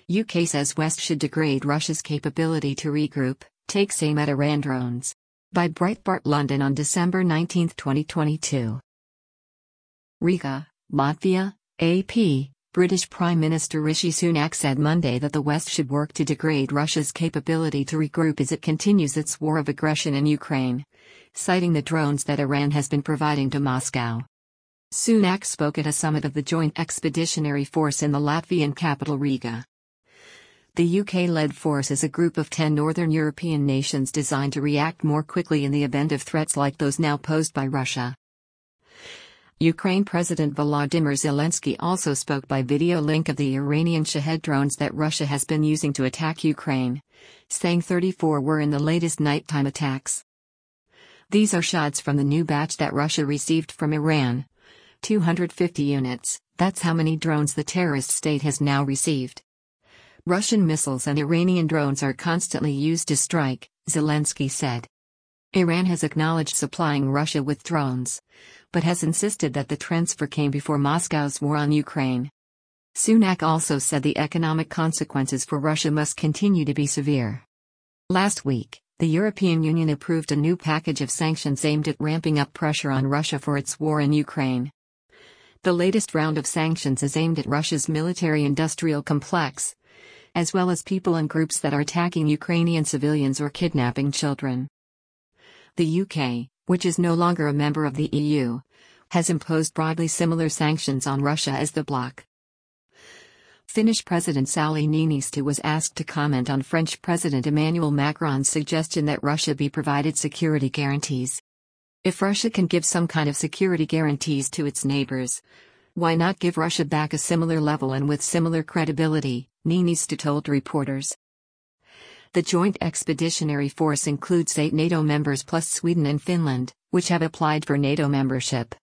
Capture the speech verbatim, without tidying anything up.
U K says West should degrade Russia's capability to regroup, takes aim at Iran drones. By Breitbart London on December nineteenth twenty twenty-two. Riga, Latvia, A P. British Prime Minister Rishi Sunak said Monday that the West should work to degrade Russia's capability to regroup as it continues its war of aggression in Ukraine, citing the drones that Iran has been providing to Moscow. Sunak spoke at a summit of the Joint Expeditionary Force in the Latvian capital Riga. The U K-led force is a group of ten northern European nations designed to react more quickly in the event of threats like those now posed by Russia. Ukraine President Volodymyr Zelensky also spoke by video link of the Iranian Shahed drones that Russia has been using to attack Ukraine, saying thirty-four were in the latest nighttime attacks. These are shots from the new batch that Russia received from Iran. two hundred fifty units, that's how many drones the terrorist state has now received. Russian missiles and Iranian drones are constantly used to strike, Zelensky said. Iran has acknowledged supplying Russia with drones, but has insisted that the transfer came before Moscow's war on Ukraine. Sunak also said the economic consequences for Russia must continue to be severe. Last week, the European Union approved a new package of sanctions aimed at ramping up pressure on Russia for its war in Ukraine. The latest round of sanctions is aimed at Russia's military-industrial complex, as well as people and groups that are attacking Ukrainian civilians or kidnapping children. The U K, which is no longer a member of the E U, has imposed broadly similar sanctions on Russia as the bloc. Finnish President Sauli Niinistö was asked to comment on French President Emmanuel Macron's suggestion that Russia be provided security guarantees. If Russia can give some kind of security guarantees to its neighbors, why not give Russia back a similar level and with similar credibility, Niinistö told reporters. The Joint Expeditionary Force includes eight NATO members plus Sweden and Finland, which have applied for NATO membership.